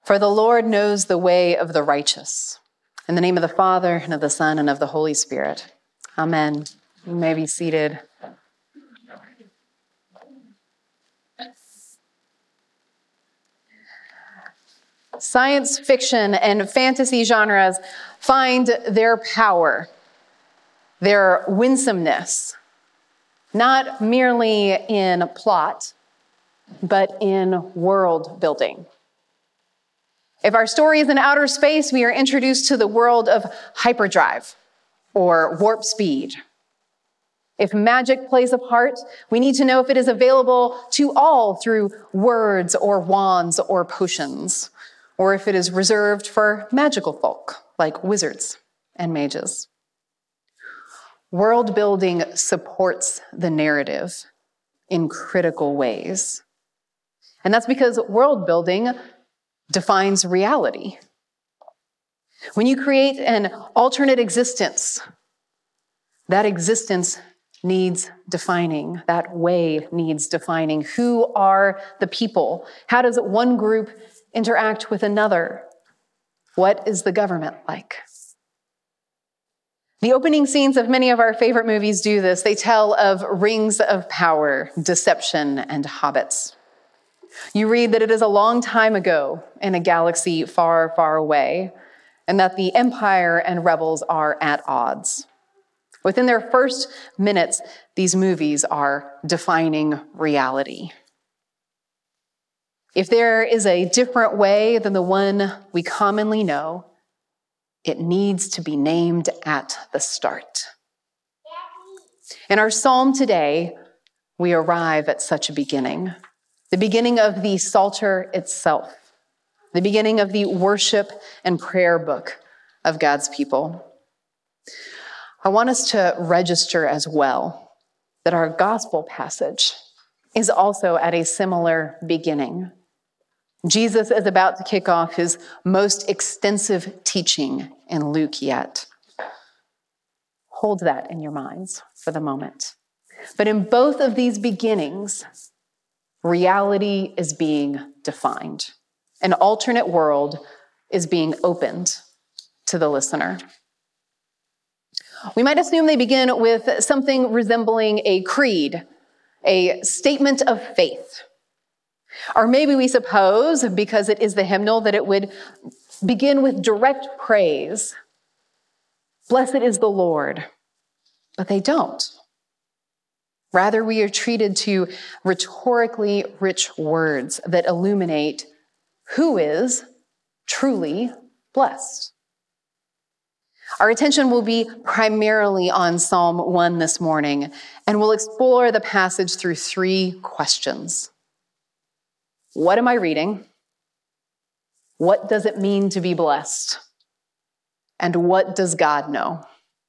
For the Lord knows the way of the righteous. In the name of the Father, and of the Son, and of the Holy Spirit. Amen. You may be seated. Science fiction and fantasy genres find their power, their winsomeness, not merely in plot, but in world building. If our story is in outer space, we are introduced to the world of hyperdrive or warp speed. If magic plays a part, we need to know if it is available to all through words or wands or potions, or if it is reserved for magical folk like wizards and mages. World building supports the narrative in critical ways. And that's because world building defines reality. When you create an alternate existence, that existence needs defining. That way needs defining. Who are the people? How does one group interact with another? What is the government like? The opening scenes of many of our favorite movies do this. They tell of rings of power, deception, and hobbits. You read that it is a long time ago in a galaxy far, far away, and that the Empire and rebels are at odds. Within their first minutes, these movies are defining reality. If there is a different way than the one we commonly know, it needs to be named at the start. In our psalm today, we arrive at such a beginning. The beginning of the Psalter itself, the beginning of the worship and prayer book of God's people. I want us to register as well that our gospel passage is also at a similar beginning. Jesus is about to kick off his most extensive teaching in Luke yet. Hold that in your minds for the moment. But in both of these beginnings, reality is being defined. An alternate world is being opened to the listener. We might assume they begin with something resembling a creed, a statement of faith. Or maybe we suppose, because it is the hymnal, that it would begin with direct praise. Blessed is the Lord. But they don't. Rather, we are treated to rhetorically rich words that illuminate who is truly blessed. Our attention will be primarily on Psalm 1 this morning, and we'll explore the passage through 3 questions. What am I reading? What does it mean to be blessed? And what does God know?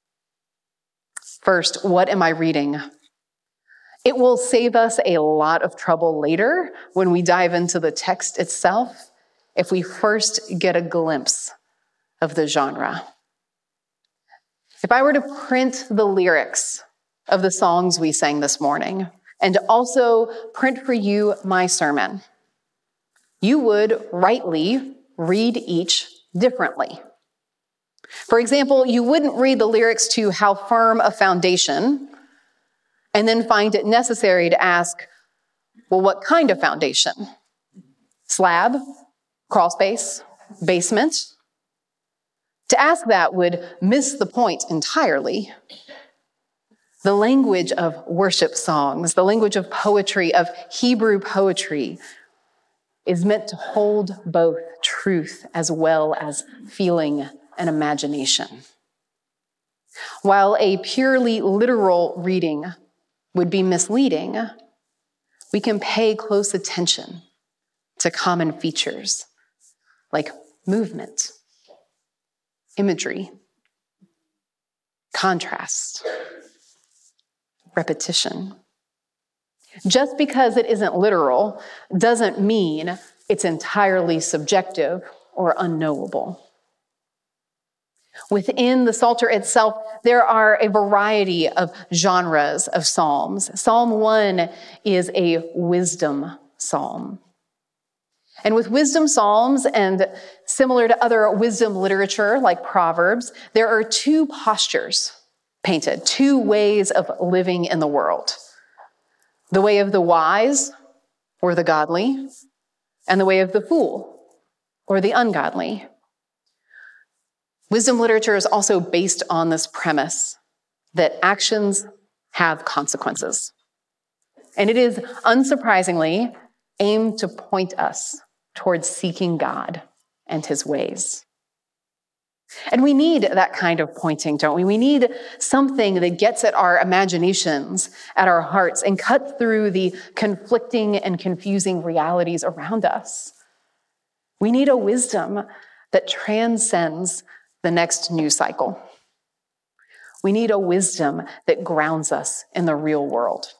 First, what am I reading? It will save us a lot of trouble later when we dive into the text itself, if we first get a glimpse of the genre. If I were to print the lyrics of the songs we sang this morning, and also print for you my sermon, you would rightly read each differently. For example, you wouldn't read the lyrics to How Firm a Foundation and then find it necessary to ask, well, what kind of foundation? Slab, crawl space, basement? To ask that would miss the point entirely. The language of worship songs, the language of poetry, of Hebrew poetry, is meant to hold both truth as well as feeling and imagination. While a purely literal reading would be misleading, we can pay close attention to common features like movement, imagery, contrast, repetition. Just because it isn't literal doesn't mean it's entirely subjective or unknowable. Within the Psalter itself, there are a variety of genres of psalms. Psalm 1 is a wisdom psalm. And with wisdom psalms and similar to other wisdom literature like Proverbs, there are two postures painted, two ways of living in the world. The way of the wise or the godly, and the way of the fool or the ungodly. Wisdom literature is also based on this premise that actions have consequences. And it is, unsurprisingly, aimed to point us towards seeking God and his ways. And we need that kind of pointing, don't we? We need something that gets at our imaginations, at our hearts, and cuts through the conflicting and confusing realities around us. We need a wisdom that transcends the next news cycle. We need a wisdom that grounds us in the real world.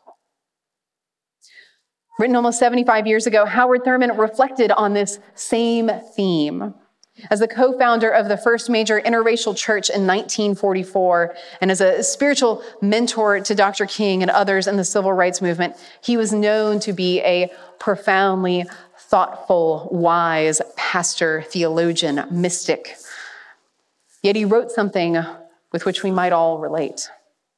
Written almost 75 years ago, Howard Thurman reflected on this same theme. As the co-founder of the first major interracial church in 1944, and as a spiritual mentor to Dr. King and others in the civil rights movement, he was known to be a profoundly thoughtful, wise pastor, theologian, mystic. Yet he wrote something with which we might all relate.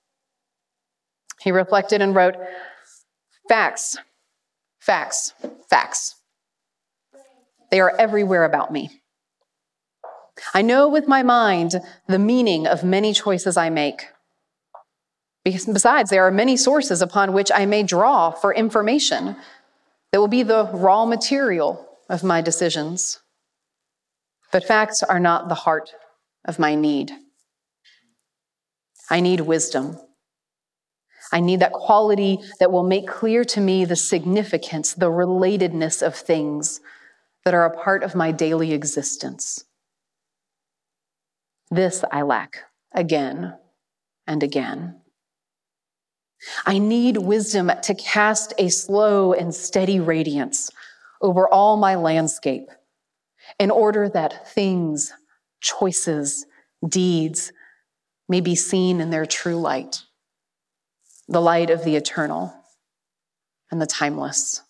He reflected and wrote, "Facts, facts, facts. They are everywhere about me. I know with my mind the meaning of many choices I make. Besides, there are many sources upon which I may draw for information that will be the raw material of my decisions. But facts are not the heart of my need. I need wisdom. I need that quality that will make clear to me the significance, the relatedness of things that are a part of my daily existence. This I lack again and again. I need wisdom to cast a slow and steady radiance over all my landscape in order that things, choices, deeds may be seen in their true light, the light of the eternal and the timeless.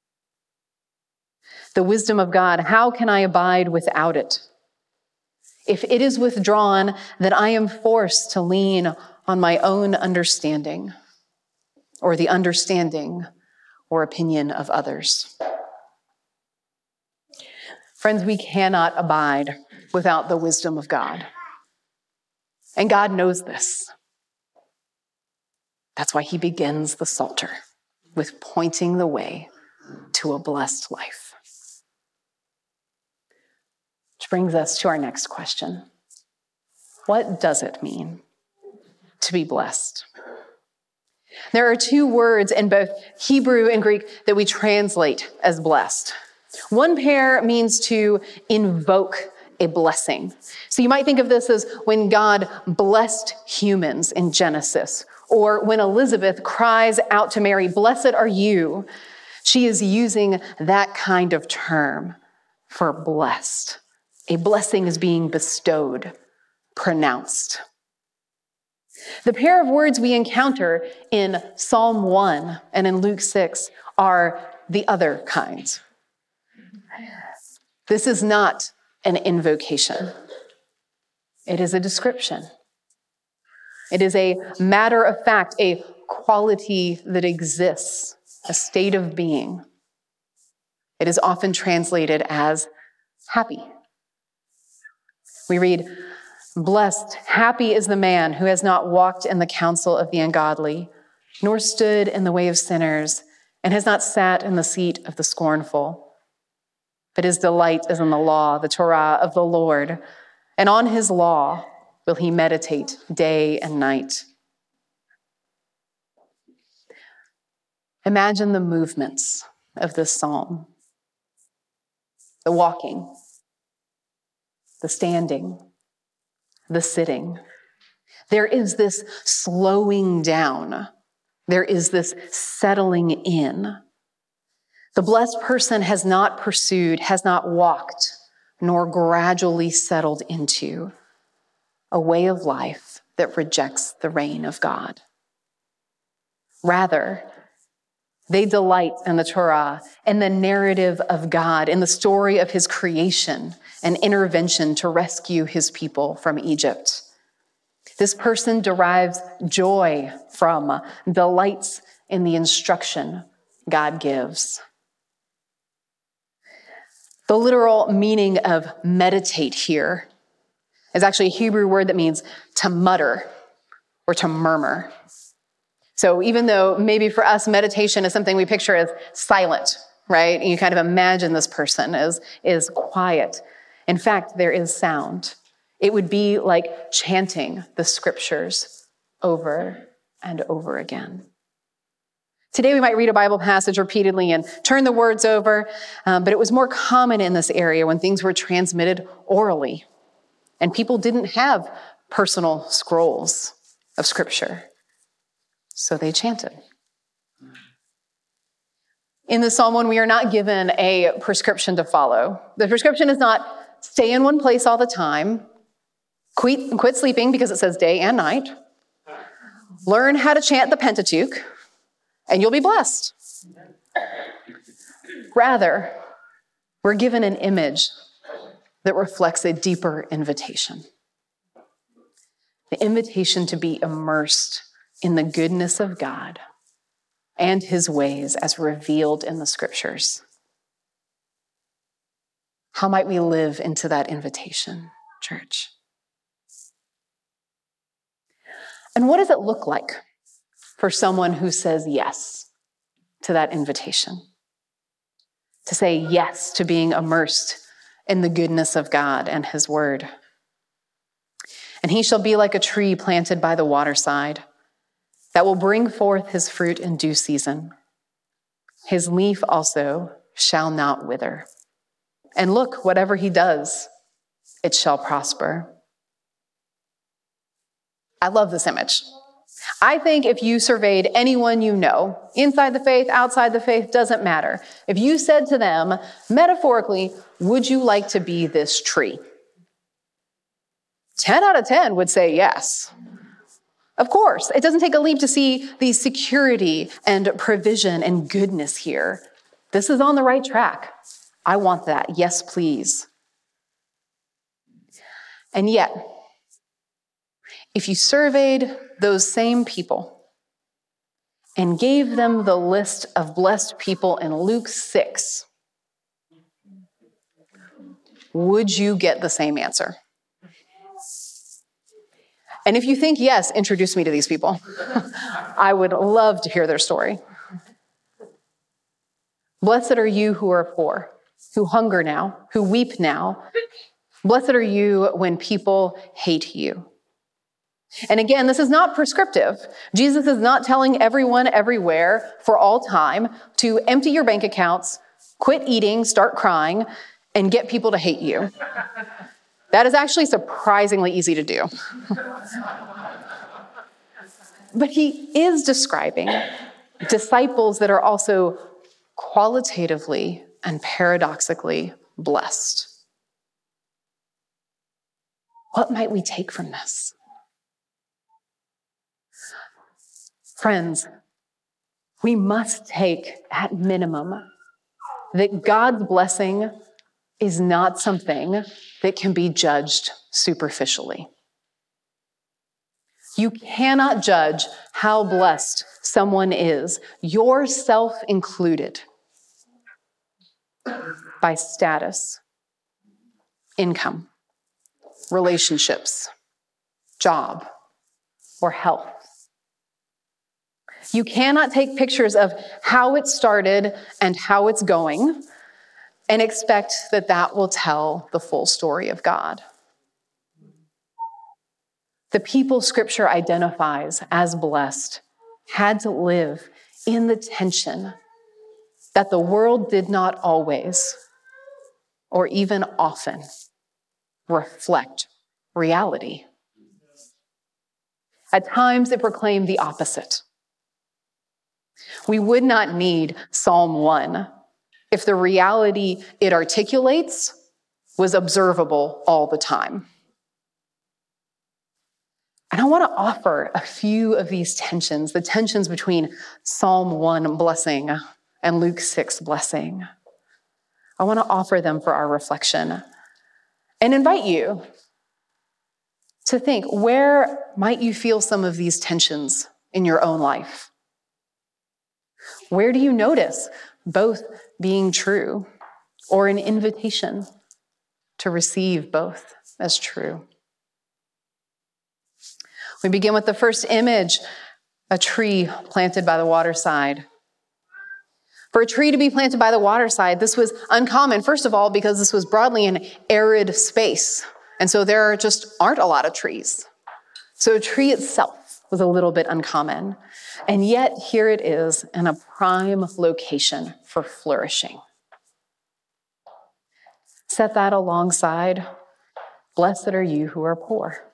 The wisdom of God, how can I abide without it? If it is withdrawn, then I am forced to lean on my own understanding or the understanding or opinion of others. Friends, we cannot abide without the wisdom of God. And God knows this. That's why he begins the Psalter with pointing the way to a blessed life. Which brings us to our next question. What does it mean to be blessed? There are two words in both Hebrew and Greek that we translate as blessed. One pair means to invoke a blessing. So you might think of this as when God blessed humans in Genesis, or when Elizabeth cries out to Mary, "Blessed are you." She is using that kind of term for blessed. A blessing is being bestowed, pronounced. The pair of words we encounter in Psalm 1 and in Luke 6 are the other kinds. This is not an invocation. It is a description. It is a matter of fact, a quality that exists, a state of being. It is often translated as happy. We read, "Blessed, happy is the man who has not walked in the counsel of the ungodly, nor stood in the way of sinners, and has not sat in the seat of the scornful. But his delight is in the law, the Torah of the Lord, and on his law will he meditate day and night." Imagine the movements of this psalm. The walking, the standing, the sitting. There is this slowing down. There is this settling in. The blessed person has not pursued, has not walked, nor gradually settled into a way of life that rejects the reign of God. Rather, They delight in the Torah and the narrative of God, in the story of his creation and intervention to rescue his people from Egypt. This person derives joy from, delights in the instruction God gives. The literal meaning of meditate here is actually a Hebrew word that means to mutter or to murmur. So even though maybe for us meditation is something we picture as silent, right? And you kind of imagine this person is quiet. In fact, there is sound. It would be like chanting the scriptures over and over again. Today we might read a Bible passage repeatedly and turn the words over, but it was more common in this area when things were transmitted orally and people didn't have personal scrolls of scripture, so they chanted. In the Psalm 1, we are not given a prescription to follow. The prescription is not stay in one place all the time, quit sleeping because it says day and night, learn how to chant the Pentateuch, and you'll be blessed. Rather, we're given an image that reflects a deeper invitation. The invitation to be immersed in the goodness of God and his ways as revealed in the scriptures. How might we live into that invitation, church? And what does it look like for someone who says yes to that invitation? To say yes to being immersed in the goodness of God and his word. And he shall be like a tree planted by the waterside that will bring forth his fruit in due season. His leaf also shall not wither. And look, whatever he does, it shall prosper. I love this image. I think if you surveyed anyone you know, inside the faith, outside the faith, doesn't matter. If you said to them, metaphorically, would you like to be this tree? 10 out of 10 would say yes. Of course, it doesn't take a leap to see the security and provision and goodness here. This is on the right track. I want that. Yes, please. And yet, if you surveyed those same people and gave them the list of blessed people in Luke 6, would you get the same answer? And if you think yes, introduce me to these people. I would love to hear their story. Blessed are you who are poor, who hunger now, who weep now. Blessed are you when people hate you. And again, this is not prescriptive. Jesus is not telling everyone everywhere for all time to empty your bank accounts, quit eating, start crying, and get people to hate you. That is actually surprisingly easy to do. But he is describing disciples that are also qualitatively and paradoxically blessed. What might we take from this? Friends, we must take at minimum that God's blessing is not something that can be judged superficially. You cannot judge how blessed someone is, yourself included, by status, income, relationships, job, or health. You cannot take pictures of how it started and how it's going and expect that that will tell the full story of God. The people Scripture identifies as blessed had to live in the tension that the world did not always, or even often, reflect reality. At times, it proclaimed the opposite. We would not need Psalm 1 if the reality it articulates was observable all the time. And I want to offer a few of these tensions, the tensions between Psalm 1 blessing and Luke 6 blessing. I want to offer them for our reflection and invite you to think, where might you feel some of these tensions in your own life? Where do you notice both being true or an invitation to receive both as true? We begin with the first image, a tree planted by the waterside. For a tree to be planted by the waterside, this was uncommon, first of all, because this was broadly an arid space. And so there just aren't a lot of trees. So a tree itself was a little bit uncommon. And yet here it is in a prime location for flourishing. Set that alongside, blessed are you who are poor.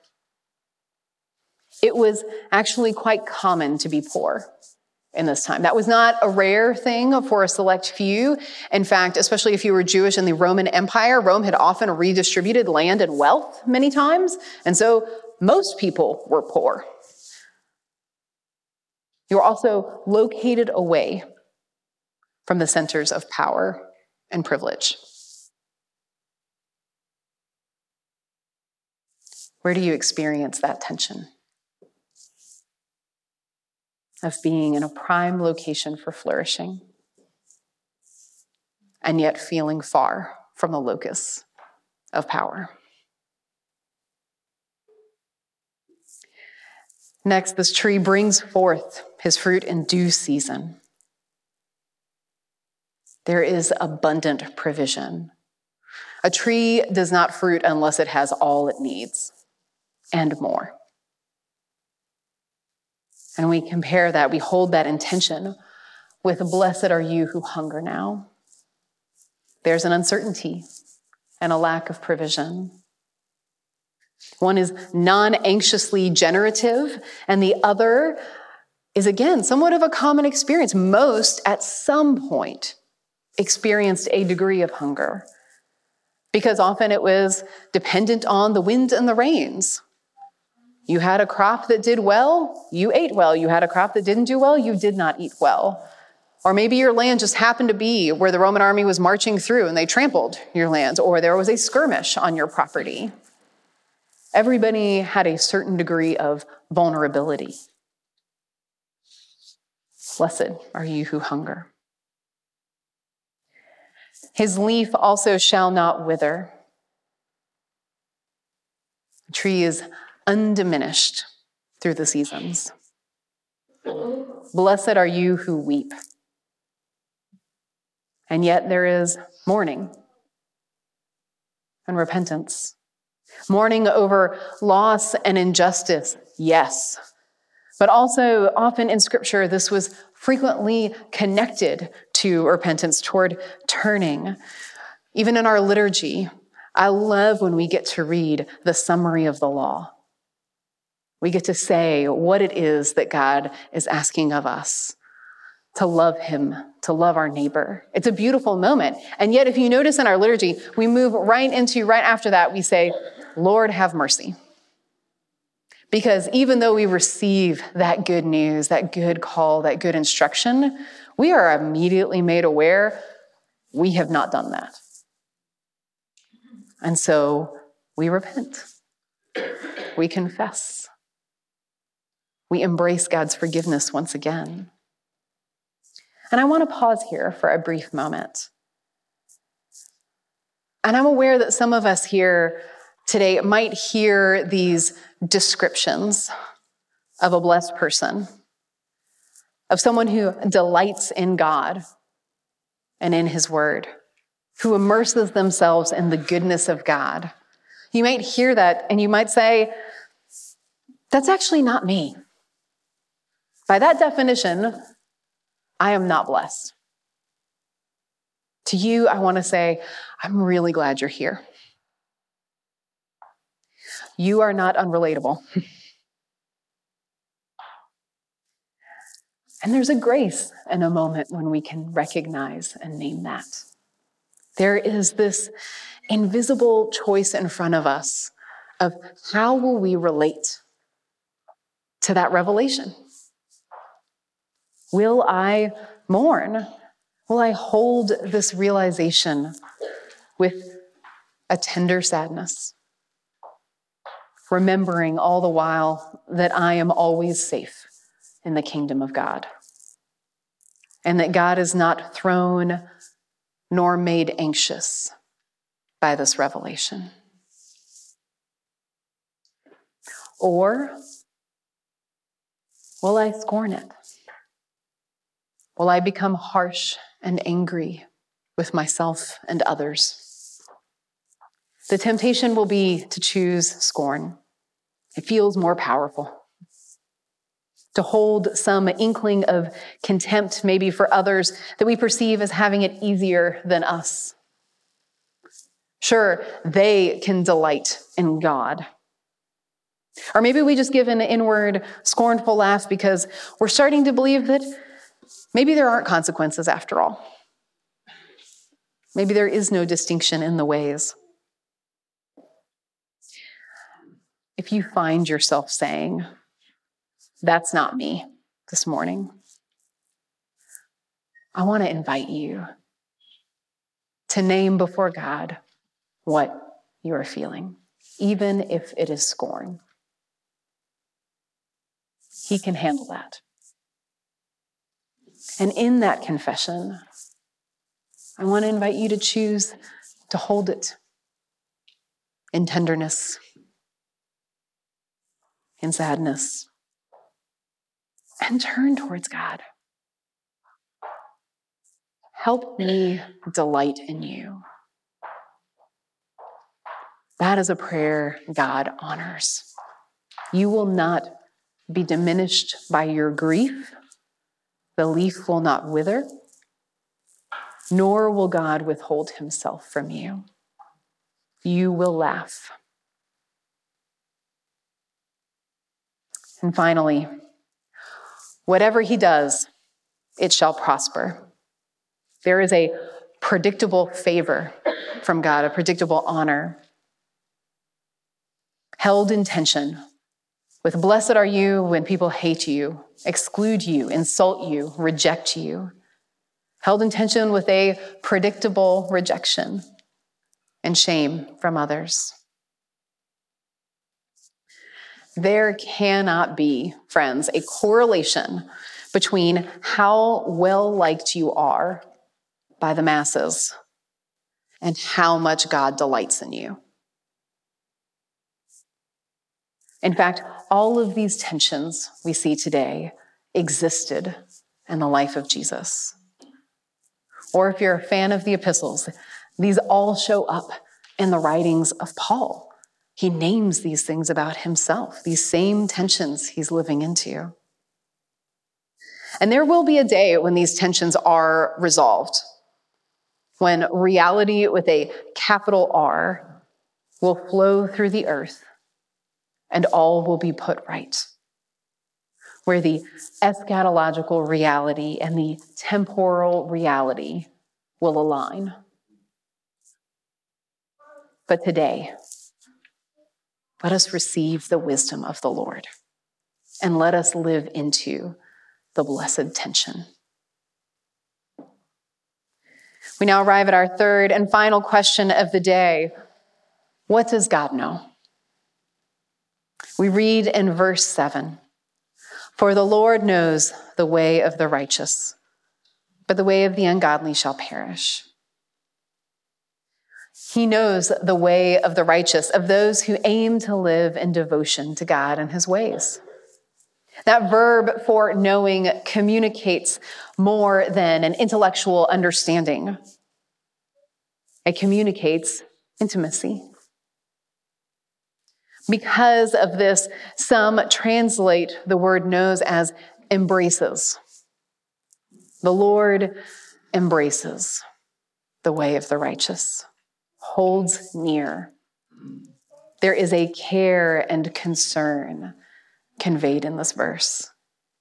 It was actually quite common to be poor in this time. That was not a rare thing for a select few. In fact, especially if you were Jewish in the Roman Empire, Rome had often redistributed land and wealth many times. And so most people were poor. You were also located away from the centers of power and privilege. Where do you experience that tension of being in a prime location for flourishing and yet feeling far from the locus of power? Next, this tree brings forth his fruit in due season. There is abundant provision. A tree does not fruit unless it has all it needs and more. And we compare that, we hold that intention with blessed are you who hunger now. There's an uncertainty and a lack of provision. One is non-anxiously generative, and the other is, again, somewhat of a common experience. Most, at some point, experienced a degree of hunger, because often it was dependent on the winds and the rains. You had a crop that did well, you ate well. You had a crop that didn't do well, you did not eat well. Or maybe your land just happened to be where the Roman army was marching through and they trampled your lands, or there was a skirmish on your property. Everybody had a certain degree of vulnerability. Blessed are you who hunger. His leaf also shall not wither. The tree is undiminished through the seasons. Blessed are you who weep. And yet there is mourning and repentance. Mourning over loss and injustice, yes. But also often in Scripture, this was frequently connected to repentance, toward turning. Even in our liturgy, I love when we get to read the summary of the law. We get to say what it is that God is asking of us, to love him, to love our neighbor. It's a beautiful moment. And yet, if you notice in our liturgy, we move right after that, we say, Lord, have mercy. Because even though we receive that good news, that good call, that good instruction, we are immediately made aware we have not done that. And so we repent. We confess. We embrace God's forgiveness once again. And I want to pause here for a brief moment. And I'm aware that some of us here today might hear these descriptions of a blessed person, of someone who delights in God and in his word, who immerses themselves in the goodness of God. You might hear that and you might say, that's actually not me. By that definition, I am not blessed. To you, I want to say, I'm really glad you're here. You are not unrelatable. And there's a grace in a moment when we can recognize and name that. There is this invisible choice in front of us of how will we relate to that revelation? Will I mourn? Will I hold this realization with a tender sadness, remembering all the while that I am always safe in the kingdom of God, and that God is not thrown nor made anxious by this revelation? Or will I scorn it? Will I become harsh and angry with myself and others? The temptation will be to choose scorn. It feels more powerful. To hold some inkling of contempt maybe for others that we perceive as having it easier than us. Sure, they can delight in God. Or maybe we just give an inward scornful laugh because we're starting to believe that maybe there aren't consequences after all. Maybe there is no distinction in the ways. If you find yourself saying, "That's not me," this morning, I want to invite you to name before God what you are feeling, even if it is scorn. He can handle that. And in that confession, I want to invite you to choose to hold it in tenderness, in sadness, and turn towards God. Help me delight in you. That is a prayer God honors. You will not be diminished by your grief. The leaf will not wither, nor will God withhold himself from you. You will laugh. And finally, whatever he does, it shall prosper. There is a predictable favor from God, a predictable honor, held in tension with "blessed are you" when people hate you, exclude you, insult you, reject you. Held in tension with a predictable rejection and shame from others. There cannot be, friends, a correlation between how well-liked you are by the masses and how much God delights in you. In fact, all of these tensions we see today existed in the life of Jesus. Or if you're a fan of the epistles, these all show up in the writings of Paul. He names these things about himself, these same tensions he's living into. And there will be a day when these tensions are resolved, when reality with a capital R will flow through the earth and all will be put right, where the eschatological reality and the temporal reality will align. But today, let us receive the wisdom of the Lord and let us live into the blessed tension. We now arrive at our third and final question of the day. What does God know? We read in verse 7, "For the Lord knows the way of the righteous, but the way of the ungodly shall perish." He knows the way of the righteous, of those who aim to live in devotion to God and his ways. That verb for knowing communicates more than an intellectual understanding. It communicates intimacy. Because of this, some translate the word knows as embraces. The Lord embraces the way of the righteous, holds near. There is a care and concern conveyed in this verse.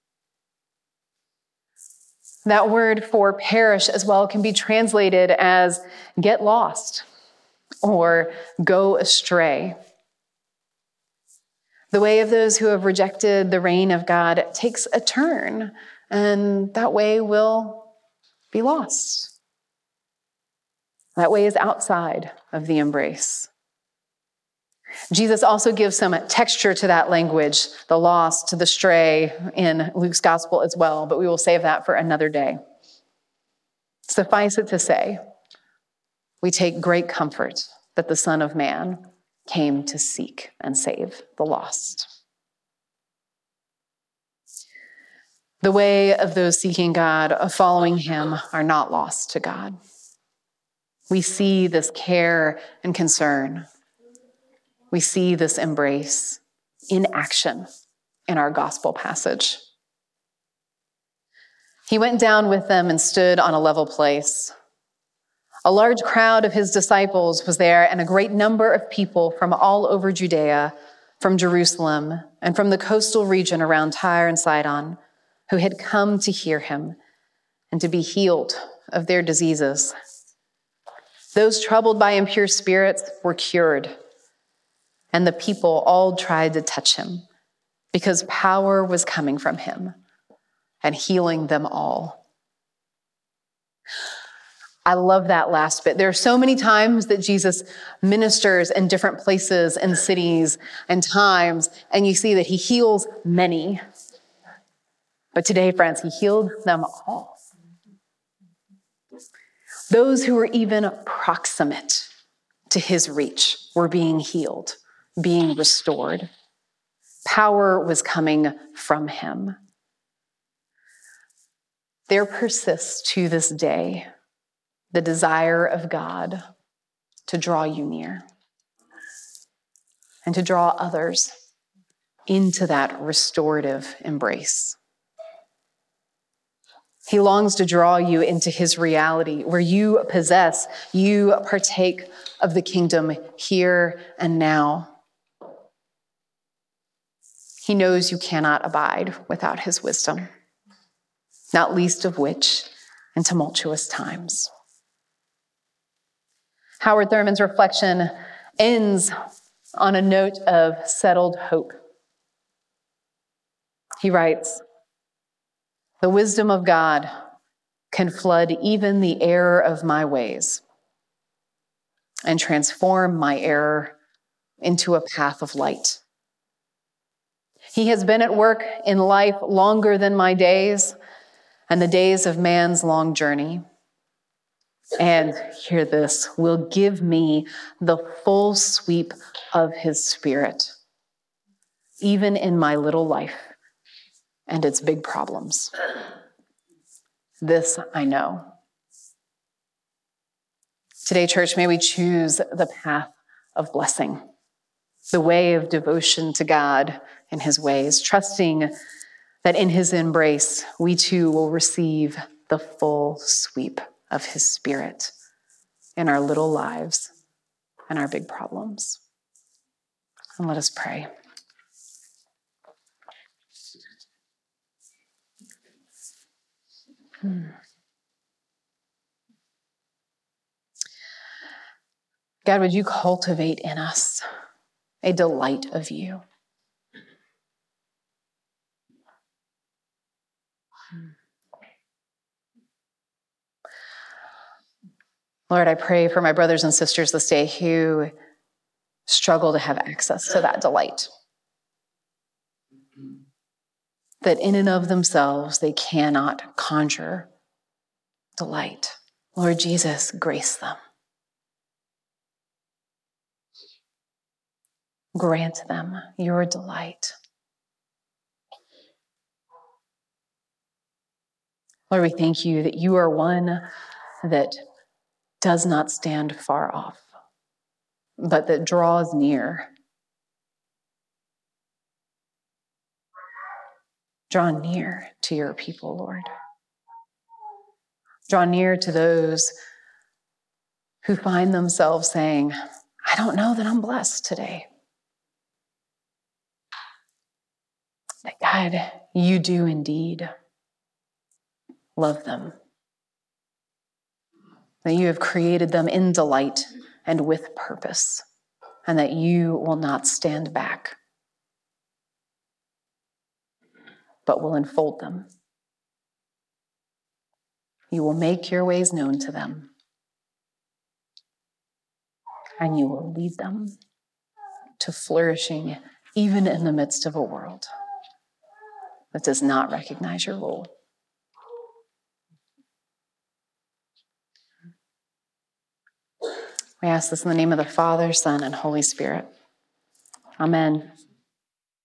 That word for perish as well can be translated as get lost or go astray. The way of those who have rejected the reign of God takes a turn, and that way will be lost. That way is outside of the embrace. Jesus also gives some texture to that language, the lost, the stray, in Luke's gospel as well, but we will save that for another day. Suffice it to say, we take great comfort that the Son of Man came to seek and save the lost. The way of those seeking God, of following him, are not lost to God. We see this care and concern. We see this embrace in action in our gospel passage. He went down with them and stood on a level place. A large crowd of his disciples was there, and a great number of people from all over Judea, from Jerusalem, and from the coastal region around Tyre and Sidon, who had come to hear him and to be healed of their diseases. Those troubled by impure spirits were cured, and the people all tried to touch him because power was coming from him and healing them all. I love that last bit. There are so many times that Jesus ministers in different places and cities and times, and you see that he heals many. But today, friends, he healed them all. Those who were even proximate to his reach were being healed, being restored. Power was coming from him. There persists to this day the desire of God to draw you near and to draw others into that restorative embrace. He longs to draw you into his reality where you possess, you partake of the kingdom here and now. He knows you cannot abide without his wisdom, not least of which in tumultuous times. Howard Thurman's reflection ends on a note of settled hope. He writes, "The wisdom of God can flood even the error of my ways and transform my error into a path of light. He has been at work in life longer than my days and the days of man's long journey. And hear this, will give me the full sweep of his spirit, even in my little life and its big problems. This I know." Today, church, may we choose the path of blessing, the way of devotion to God and his ways, trusting that in his embrace, we too will receive the full sweep of his spirit in our little lives and our big problems. And let us pray. God, would you cultivate in us a delight of you? Lord, I pray for my brothers and sisters this day who struggle to have access to that delight. That in and of themselves, they cannot conjure delight. Lord Jesus, grace them. Grant them your delight. Lord, we thank you that you are one that does not stand far off, but that draws near. Draw near to your people, Lord. Draw near to those who find themselves saying, I don't know that I'm blessed today. That God, you do indeed love them. That you have created them in delight and with purpose, and that you will not stand back but will unfold them. You will make your ways known to them, and you will lead them to flourishing even in the midst of a world that does not recognize your role. We ask this in the name of the Father, Son, and Holy Spirit. Amen.